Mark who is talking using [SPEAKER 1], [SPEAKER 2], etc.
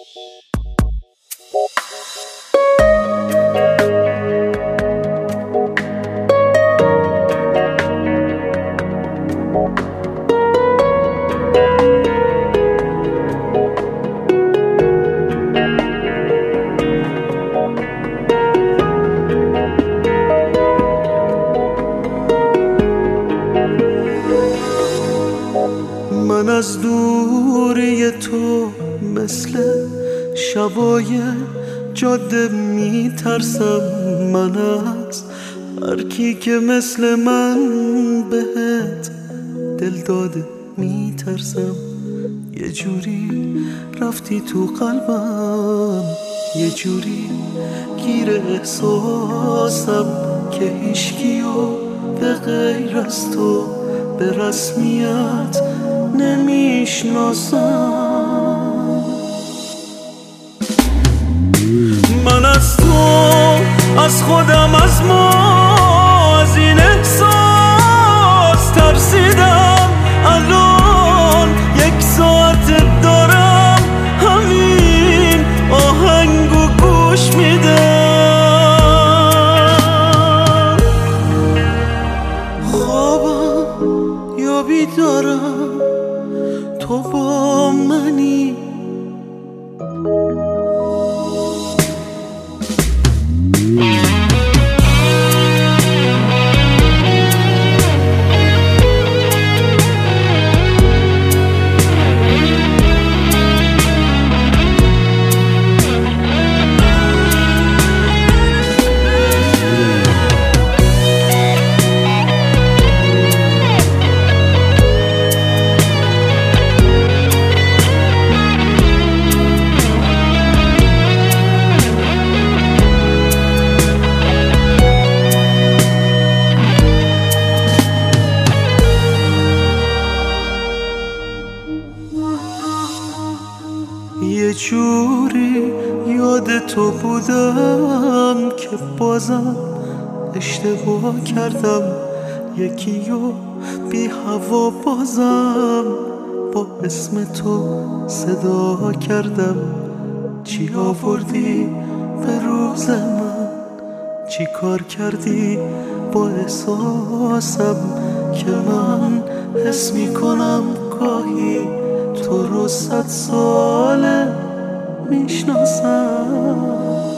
[SPEAKER 1] من از دوری تو مثل شبای جاده میترسم. من از هر کی که مثل من بهت دل داده میترسم. یه جوری رفتی تو قلبم، یه جوری گیر احساسم که هیچکیو به غیر از تو به رسمیت نمیشناسم. من از تو، از خودم، از ما، از این احساس ترسیدم. الان 1 ساعت دارم همین آهنگو گوش میدم. خوابم یا بیدارم تو با منی. یه جوری یاد تو بودم که بازم اشتباه کردم. یکیو بی هوا بازم با اسم تو صدا کردم. چی آوردی به روز من، چی کار کردی با احساسم که من حس میکنم گاهی تو رو 100 ساله میشناسم.